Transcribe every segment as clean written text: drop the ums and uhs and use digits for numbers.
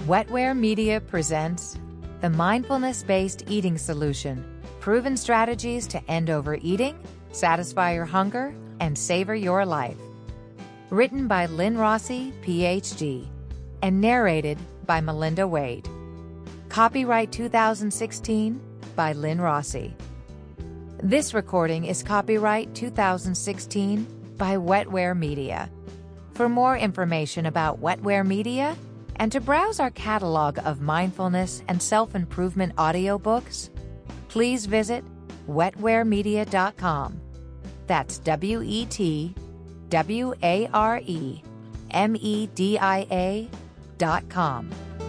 Wetware Media presents the Mindfulness-Based Eating Solution, proven strategies to end overeating, satisfy your hunger, and savor your life. Written by Lynn Rossi, PhD, and narrated by Melinda Wade. Copyright 2016 by Lynn Rossi. This recording is copyright 2016 by Wetware Media. For more information about Wetware Media and to browse our catalog of mindfulness and self-improvement audiobooks, please visit wetwaremedia.com. That's WETWAREMEDIA.com.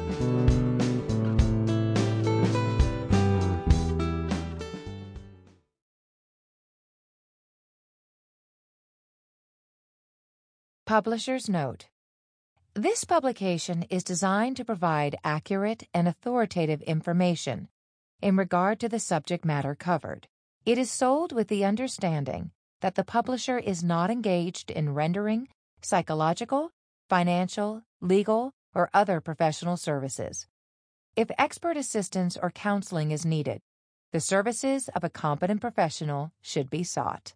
Publisher's Note. This publication is designed to provide accurate and authoritative information in regard to the subject matter covered. It is sold with the understanding that the publisher is not engaged in rendering psychological, financial, legal, or other professional services. If expert assistance or counseling is needed, the services of a competent professional should be sought.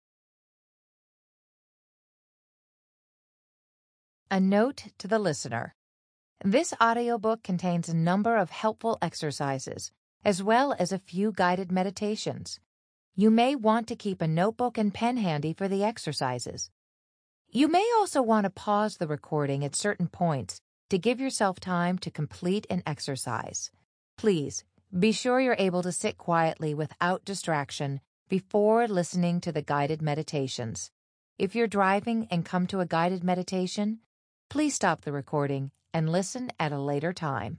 A note to the listener. This audiobook contains a number of helpful exercises, as well as a few guided meditations. You may want to keep a notebook and pen handy for the exercises. You may also want to pause the recording at certain points to give yourself time to complete an exercise. Please be sure you're able to sit quietly without distraction before listening to the guided meditations. If you're driving and come to a guided meditation, please stop the recording and listen at a later time.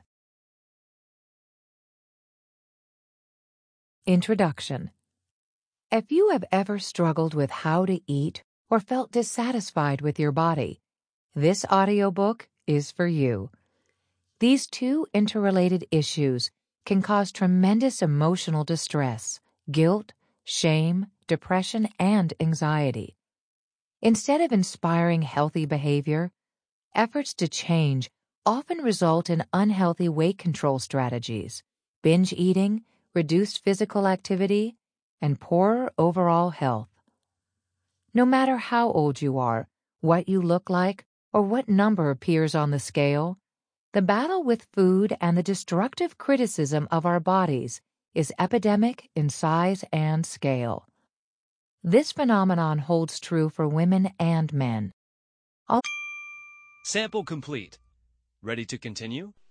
Introduction. If you have ever struggled with how to eat or felt dissatisfied with your body, this audiobook is for you. These two interrelated issues can cause tremendous emotional distress, guilt, shame, depression, and anxiety. Instead of inspiring healthy behavior, efforts to change often result in unhealthy weight control strategies, binge eating, reduced physical activity, and poorer overall health. No matter how old you are, what you look like, or what number appears on the scale, the battle with food and the destructive criticism of our bodies is epidemic in size and scale. This phenomenon holds true for women and men. Sample complete. Ready to continue?